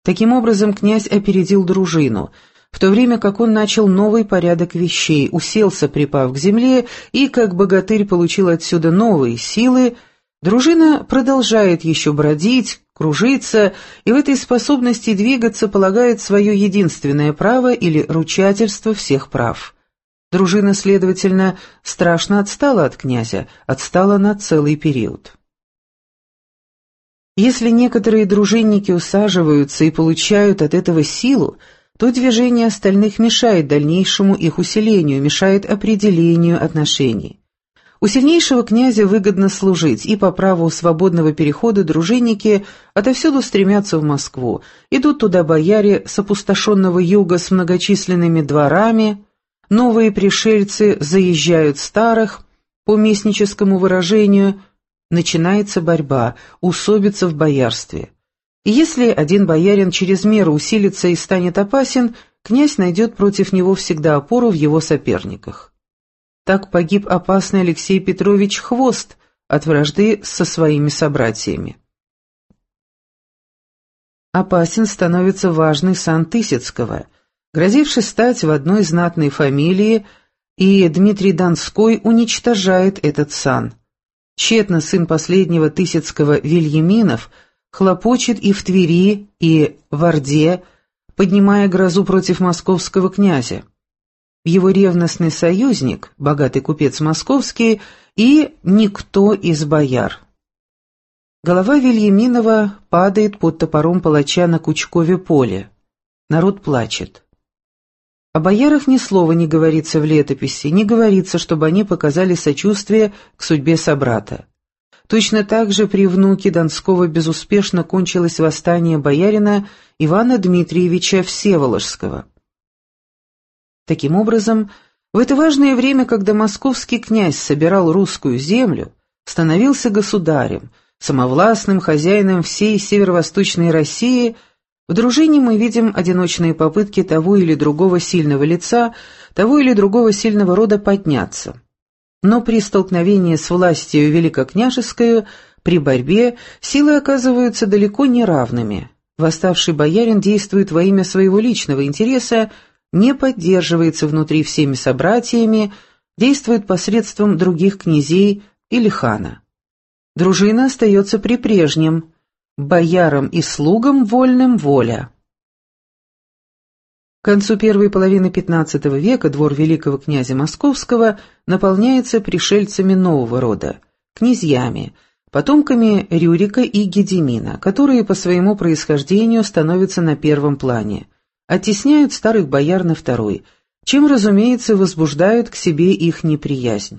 Таким образом, князь опередил дружину, в то время как он начал новый порядок вещей, уселся, припав к земле, и, как богатырь получил отсюда новые силы, дружина продолжает еще бродить, кружиться, и в этой способности двигаться полагает свое единственное право или ручательство всех прав. Дружина, следовательно, страшно отстала от князя, отстала на целый период. Если некоторые дружинники усаживаются и получают от этого силу, то движение остальных мешает дальнейшему их усилению, мешает определению отношений. У сильнейшего князя выгодно служить, и по праву свободного перехода дружинники отовсюду стремятся в Москву, идут туда бояре с опустошенного юга с многочисленными дворами, новые пришельцы заезжают старых, по местническому выражению, начинается борьба, усобица в боярстве. И если один боярин через меру усилится и станет опасен, князь найдет против него всегда опору в его соперниках. Так погиб опасный Алексей Петрович Хвост от вражды со своими собратьями. Опасен становится важный сан Тысяцкого, грозивший стать в одной знатной фамилии, и Дмитрий Донской уничтожает этот сан. Тщетно сын последнего Тысяцкого Вильяминов хлопочет и в Твери, и в Орде, поднимая грозу против московского князя. Его ревностный союзник, богатый купец московский, и никто из бояр. Голова Вильяминова падает под топором палача на Кучкове поле. Народ плачет. О боярах ни слова не говорится в летописи, не говорится, чтобы они показали сочувствие к судьбе собрата. Точно так же при внуке Донского безуспешно кончилось восстание боярина Ивана Дмитриевича Всеволожского. Таким образом, в это важное время, когда московский князь собирал русскую землю, становился государем, самовластным хозяином всей северо-восточной России, в дружине мы видим одиночные попытки того или другого сильного лица, того или другого сильного рода подняться. Но при столкновении с властью великокняжескою, при борьбе, силы оказываются далеко не равными. Восставший боярин действует во имя своего личного интереса, не поддерживается внутри всеми собратьями, действует посредством других князей или хана. Дружина остается при прежнем: боярам и слугам вольным воля. К концу первой половины XV века двор великого князя Московского наполняется пришельцами нового рода, князьями, потомками Рюрика и Гедемина, которые по своему происхождению становятся на первом плане, оттесняют старых бояр на второй, чем, разумеется, возбуждают к себе их неприязнь.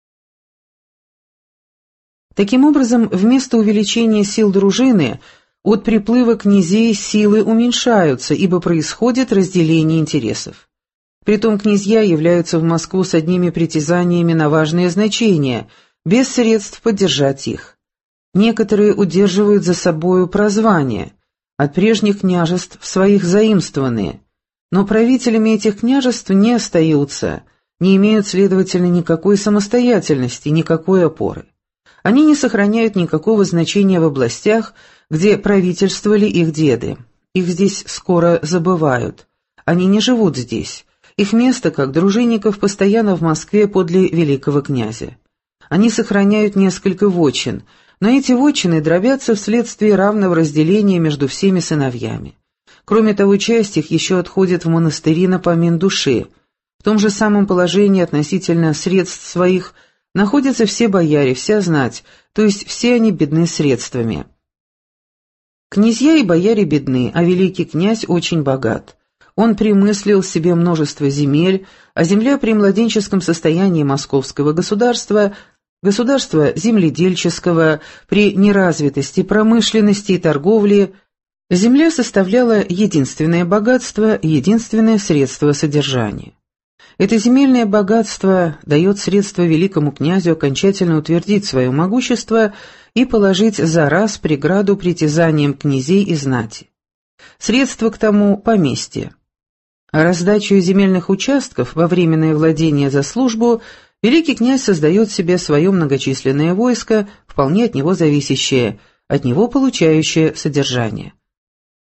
Таким образом, вместо увеличения сил дружины от приплыва князей силы уменьшаются, ибо происходит разделение интересов. Притом князья являются в Москву с одними притязаниями на важные значения, без средств поддержать их. Некоторые удерживают за собою прозвания, от прежних княжеств своих заимствованные, но правителями этих княжеств не остаются, не имеют, следовательно, никакой самостоятельности, никакой опоры. Они не сохраняют никакого значения в областях, где правительствовали их деды. Их здесь скоро забывают. Они не живут здесь. Их место, как дружинников, постоянно в Москве подле великого князя. Они сохраняют несколько вотчин, но эти вотчины дробятся вследствие равного разделения между всеми сыновьями. Кроме того, часть их еще отходит в монастыри на помин души. В том же самом положении относительно средств своих находятся все бояре, вся знать, то есть все они бедны средствами. Князья и бояре бедны, а великий князь очень богат. Он примыслил себе множество земель, а земля при младенческом состоянии московского государства, государства земледельческого, при неразвитости промышленности и торговли, земля составляла единственное богатство, единственное средство содержания. Это земельное богатство дает средства великому князю окончательно утвердить свое могущество и положить за раз преграду притязаниям князей и знати. Средства к тому – поместье. А раздачу земельных участков во временное владение за службу великий князь создает себе свое многочисленное войско, вполне от него зависящее, от него получающее содержание.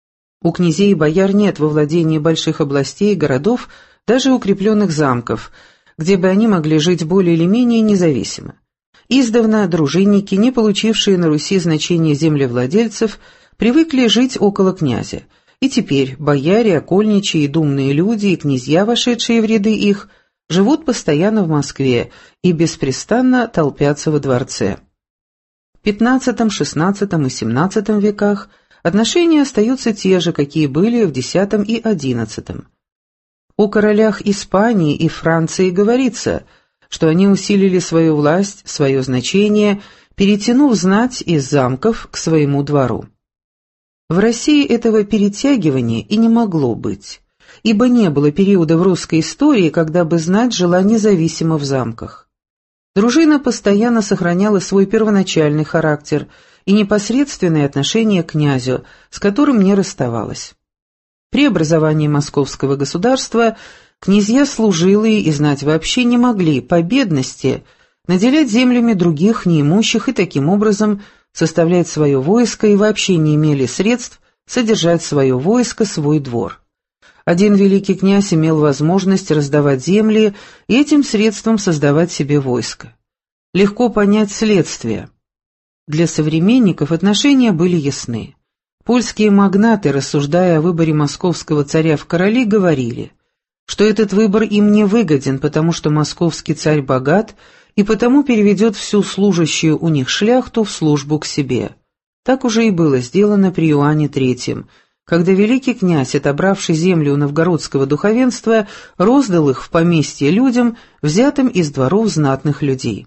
У князей и бояр нет во владении больших областей и городов, даже укрепленных замков, где бы они могли жить более или менее независимо. Издавна дружинники, не получившие на Руси значения землевладельцев, привыкли жить около князя, и теперь бояре, окольничьи и думные люди, и князья, вошедшие в ряды их, живут постоянно в Москве и беспрестанно толпятся во дворце. В XV, XVI и XVII веках отношения остаются те же, какие были в X и XI. О королях Испании и Франции говорится, что они усилили свою власть, свое значение, перетянув знать из замков к своему двору. В России этого перетягивания и не могло быть, ибо не было периода в русской истории, когда бы знать жила независимо в замках. Дружина постоянно сохраняла свой первоначальный характер и непосредственное отношение к князю, с которым не расставалась. При образовании московского государства князья служилые и знать вообще не могли по бедности наделять землями других неимущих и таким образом составлять свое войско и вообще не имели средств содержать свое войско, свой двор. Один великий князь имел возможность раздавать земли и этим средством создавать себе войско. Легко понять следствие. Для современников отношения были ясны. Польские магнаты, рассуждая о выборе московского царя в короли, говорили, что этот выбор им не выгоден, потому что московский царь богат и потому переведет всю служащую у них шляхту в службу к себе. Так уже и было сделано при Иоанне III, когда великий князь, отобравший земли у новгородского духовенства, роздал их в поместье людям, взятым из дворов знатных людей.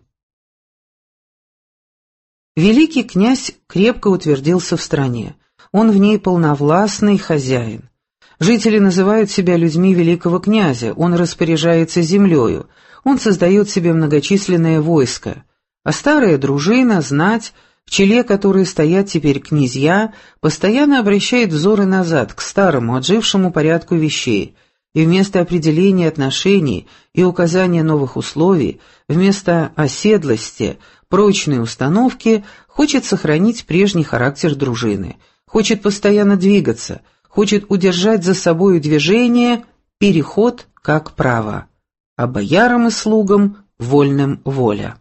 Великий князь крепко утвердился в стране. Он в ней полновластный хозяин. Жители называют себя людьми великого князя, он распоряжается землею, он создает себе многочисленное войско, а старая дружина, знать, в челе которой стоят теперь князья, постоянно обращает взоры назад, к старому, отжившему порядку вещей, и вместо определения отношений и указания новых условий, вместо оседлости, прочной установки, хочет сохранить прежний характер дружины, хочет постоянно двигаться, хочет удержать за собою движение, переход как право, а боярам и слугам вольным воля.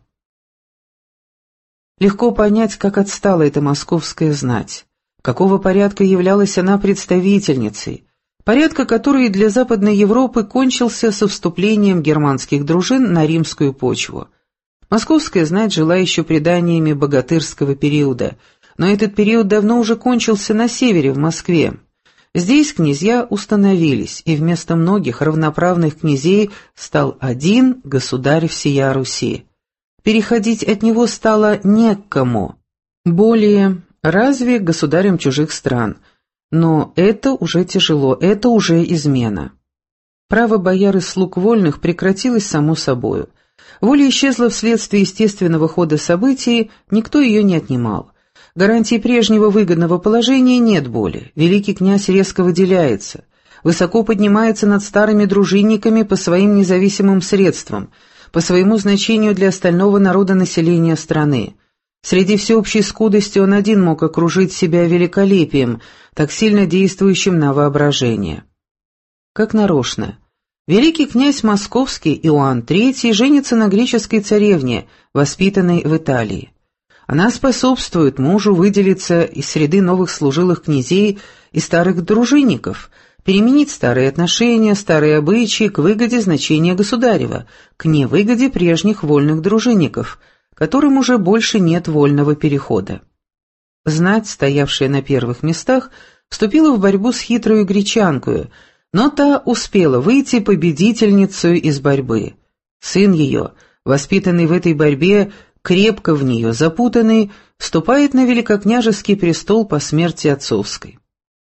Легко понять, как отстала эта московская знать, какого порядка являлась она представительницей, порядка, который для Западной Европы кончился со вступлением германских дружин на римскую почву. Московская знать жила еще преданиями богатырского периода, но этот период давно уже кончился на севере, в Москве. Здесь князья установились, и вместо многих равноправных князей стал один государь всея Руси. Переходить от него стало не к кому. Более разве государям чужих стран. Но это уже тяжело, это уже измена. Право бояр и слуг вольных прекратилось само собою. Воля исчезла вследствие естественного хода событий, никто ее не отнимал. Гарантии прежнего выгодного положения нет более. Великий князь резко выделяется, высоко поднимается над старыми дружинниками по своим независимым средствам, по своему значению для остального народа населения страны. Среди всеобщей скудости он один мог окружить себя великолепием, так сильно действующим на воображение. Как нарочно. Великий князь московский Иоанн III женится на греческой царевне, воспитанной в Италии. Она способствует мужу выделиться из среды новых служилых князей и старых дружинников, переменить старые отношения, старые обычаи к выгоде значения государева, к невыгоде прежних вольных дружинников, которым уже больше нет вольного перехода. Знать, стоявшая на первых местах, вступила в борьбу с хитрою гречанкою, но та успела выйти победительницей из борьбы. Сын ее, воспитанный в этой борьбе, крепко в нее запутанный, вступает на великокняжеский престол по смерти отцовской.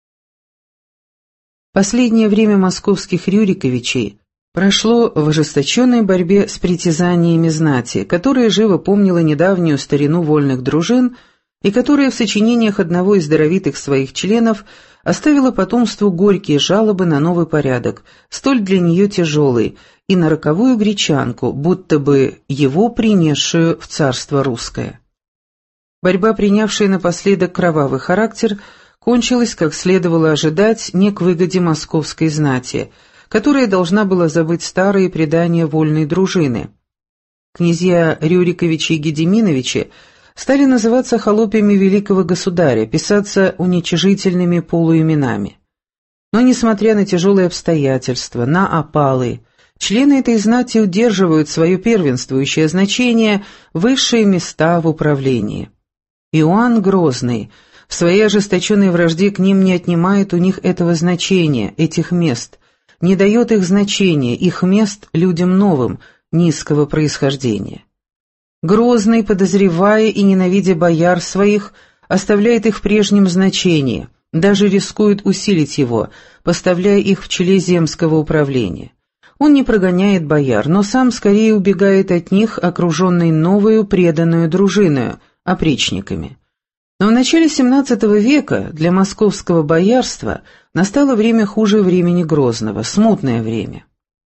Последнее время московских Рюриковичей прошло в ожесточенной борьбе с притязаниями знати, которая живо помнила недавнюю старину вольных дружин и которая в сочинениях одного из даровитых своих членов оставила потомству горькие жалобы на новый порядок, столь для нее тяжелый, и на роковую гречанку, будто бы его принесшую в царство русское. Борьба, принявшая напоследок кровавый характер, кончилось, как следовало ожидать, не к выгоде московской знати, которая должна была забыть старые предания вольной дружины. Князья Рюриковичи и Гедеминовичи стали называться холопями великого государя, писаться уничижительными полуименами. Но, несмотря на тяжелые обстоятельства, на опалы, члены этой знати удерживают свое первенствующее значение, высшие места в управлении. Иоанн Грозный в своей ожесточенной вражде к ним не отнимает у них этого значения, этих мест, не дает их значения, их мест людям новым, низкого происхождения. Грозный, подозревая и ненавидя бояр своих, оставляет их в прежнем значении, даже рискует усилить его, поставляя их в челе земского управления. Он не прогоняет бояр, но сам скорее убегает от них, окруженный новою преданную дружиною, опричниками. Но в начале XVII века для московского боярства настало время хуже времени Грозного, смутное время.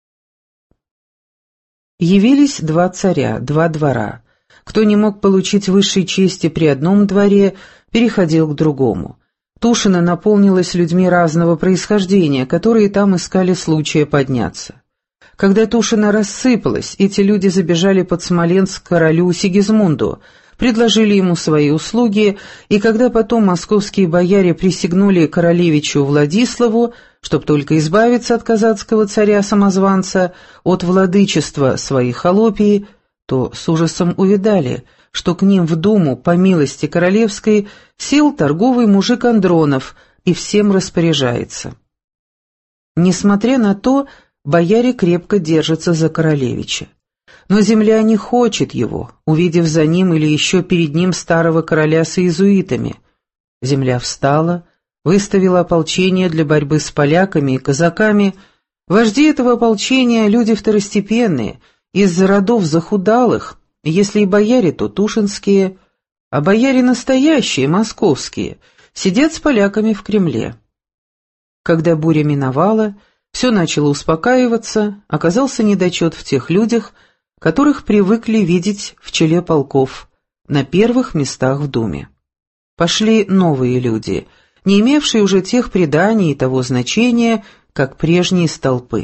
Явились два царя, два двора. Кто не мог получить высшей чести при одном дворе, переходил к другому. Тушино наполнилось людьми разного происхождения, которые там искали случая подняться. Когда Тушино рассыпалось, эти люди забежали под Смоленск к королю Сигизмунду, предложили ему свои услуги, и когда потом московские бояре присягнули королевичу Владиславу, чтоб только избавиться от казацкого царя-самозванца, от владычества своей холопии, то с ужасом увидали, что к ним в думу, по милости королевской, сел торговый мужик Андронов и всем распоряжается. Несмотря на то, бояре крепко держатся за королевича. Но земля не хочет его, увидев за ним или еще перед ним старого короля с иезуитами. Земля встала, выставила ополчение для борьбы с поляками и казаками. Вожди этого ополчения — люди второстепенные, из родов захудалых, если и бояре, то тушинские, а бояре настоящие, московские, сидят с поляками в Кремле. Когда буря миновала, все начало успокаиваться, оказался недочет в тех людях, которых привыкли видеть в челе полков, на первых местах в Думе. Пошли новые люди, не имевшие уже тех преданий и того значения, как прежние столпы.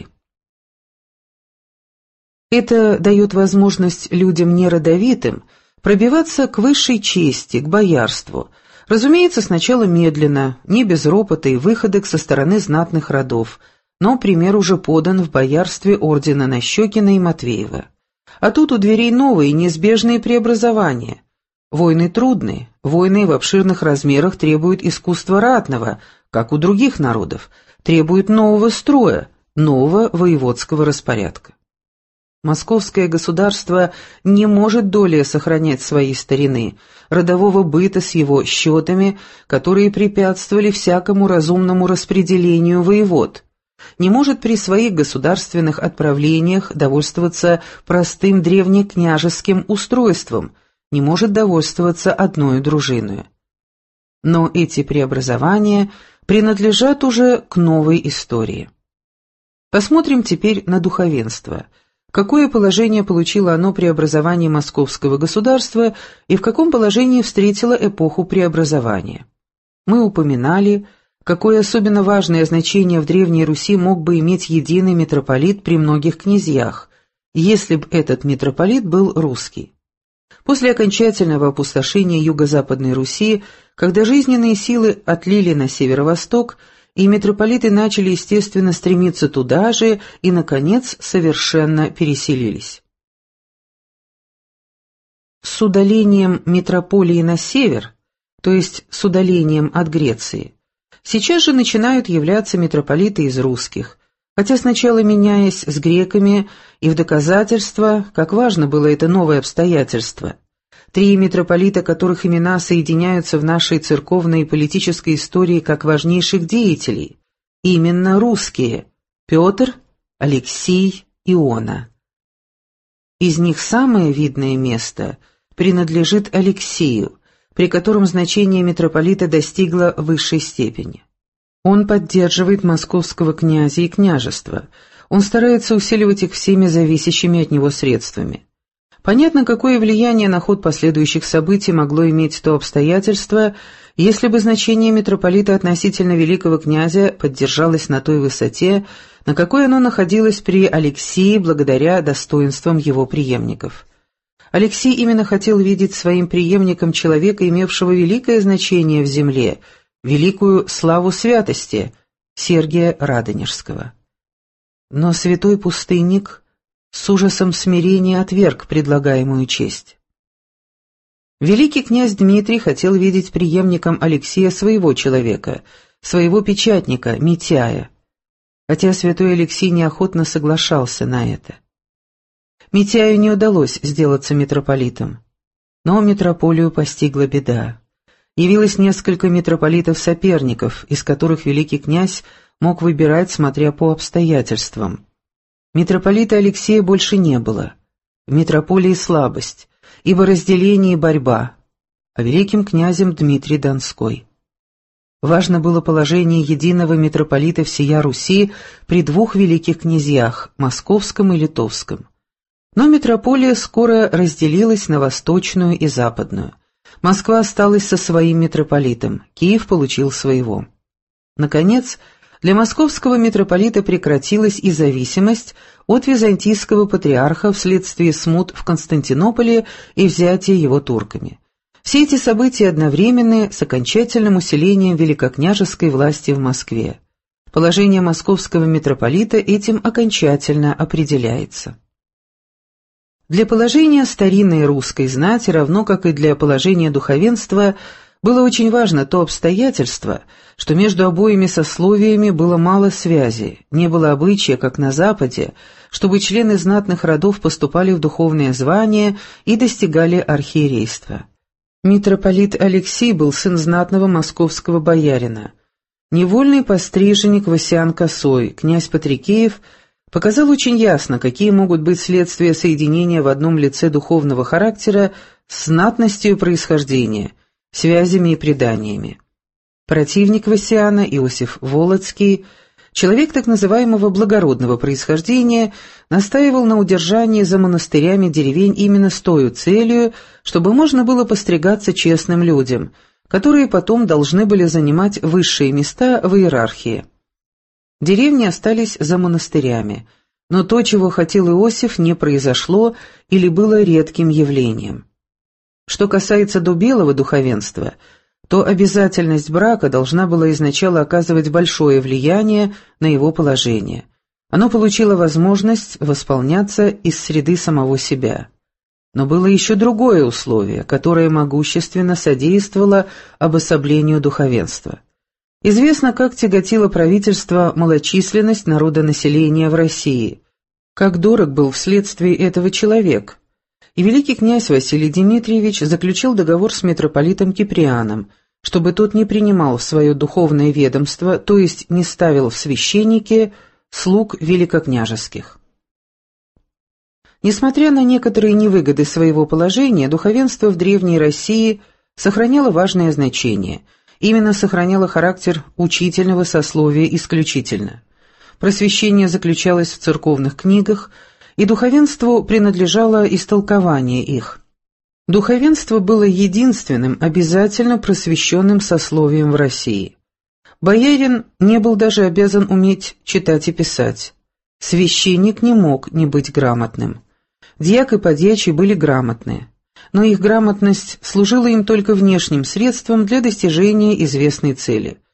Это дает возможность людям неродовитым пробиваться к высшей чести, к боярству, разумеется, сначала медленно, не без ропота и выходок со стороны знатных родов, но пример уже подан в боярстве ордена Нащекина и Матвеева. А тут у дверей новые, неизбежные преобразования. Войны трудные, войны в обширных размерах требуют искусства ратного, как у других народов, требуют нового строя, нового воеводского распорядка. Московское государство не может долее сохранять своей старины, родового быта с его счетами, которые препятствовали всякому разумному распределению воевод, не может при своих государственных отправлениях довольствоваться простым древнекняжеским устройством, не может довольствоваться одной дружиной. Но эти преобразования принадлежат уже к новой истории. Посмотрим теперь на духовенство. Какое положение получило оно при образовании московского государства и в каком положении встретило эпоху преобразования? Мы упоминали, какое особенно важное значение в Древней Руси мог бы иметь единый митрополит при многих князьях, если бы этот митрополит был русский. После окончательного опустошения Юго-Западной Руси, когда жизненные силы отлили на северо-восток, и митрополиты начали, естественно, стремиться туда же и, наконец, совершенно переселились. С удалением митрополии на север, то есть с удалением от Греции, сейчас же начинают являться митрополиты из русских, хотя сначала меняясь с греками, и в доказательство, как важно было это новое обстоятельство. 3 митрополита, которых имена соединяются в нашей церковной и политической истории как важнейших деятелей, именно русские – Петр, Алексий, Иона. Из них самое видное место принадлежит Алексею, при котором значение митрополита достигло высшей степени. Он поддерживает московского князя и княжество, он старается усиливать их всеми зависящими от него средствами. Понятно, какое влияние на ход последующих событий могло иметь то обстоятельство, Если бы значение митрополита относительно великого князя поддержалось на той высоте, на какой оно находилось при Алексии благодаря достоинствам его преемников. Алексий именно хотел видеть своим преемником человека, имевшего великое значение в земле, великую славу святости, Сергия Радонежского. Но святой пустынник с ужасом смирения отверг предлагаемую честь. Великий князь Дмитрий хотел видеть преемником Алексея своего человека, своего печатника, Митяя, хотя святой Алексий неохотно соглашался на это. Митяю не удалось сделаться митрополитом, но митрополию постигла беда. Явилось несколько митрополитов-соперников, из которых великий князь мог выбирать, смотря по обстоятельствам. Митрополита Алексея больше не было. В митрополии слабость, ибо разделение и борьба, а великим князем Дмитрий Донской. Важно было положение единого митрополита всея Руси при двух великих князьях, московском и литовском. Но митрополия скоро разделилась на восточную и западную. Москва осталась со своим митрополитом, Киев получил своего. Наконец, для московского митрополита прекратилась и зависимость от византийского патриарха вследствие смут в Константинополе и взятия его турками. Все эти события одновременны с окончательным усилением великокняжеской власти в Москве. Положение московского митрополита этим окончательно определяется. Для положения старинной русской знати, равно как и для положения духовенства, было очень важно то обстоятельство, что между обоими сословиями было мало связи, не было обычая, как на Западе, чтобы члены знатных родов поступали в духовное звание и достигали архиерейства. Митрополит Алексий был сын знатного московского боярина. Невольный постриженник Васян Косой, князь Патрикеев, показал очень ясно, какие могут быть следствия соединения в одном лице духовного характера с знатностью происхождения, связями и преданиями. Противник Васяна, Иосиф Волоцкий, человек так называемого благородного происхождения, настаивал на удержании за монастырями деревень именно с той целью, чтобы можно было постригаться честным людям, которые потом должны были занимать высшие места в иерархии. Деревни остались за монастырями, но то, чего хотел Иосиф, не произошло или было редким явлением. Что касается до белого духовенства, то обязательность брака должна была изначально оказывать большое влияние на его положение. Оно получило возможность восполняться из среды самого себя. Но было еще другое условие, которое могущественно содействовало обособлению духовенства. Известно, как тяготило правительство малочисленность народонаселения в России, как дорог был вследствие этого человек. И великий князь Василий Дмитриевич заключил договор с митрополитом Киприаном, чтобы тот не принимал в свое духовное ведомство, то есть не ставил в священники слуг великокняжеских. Несмотря на некоторые невыгоды своего положения, духовенство в Древней России сохраняло важное значение, именно сохраняло характер учительного сословия исключительно. Просвещение заключалось в церковных книгах, и духовенству принадлежало истолкование их. Духовенство было единственным обязательно просвещенным сословием в России. Боярин не был даже обязан уметь читать и писать. Священник не мог не быть грамотным. Дьяк и подьячий были грамотны, но их грамотность служила им только внешним средством для достижения известной цели.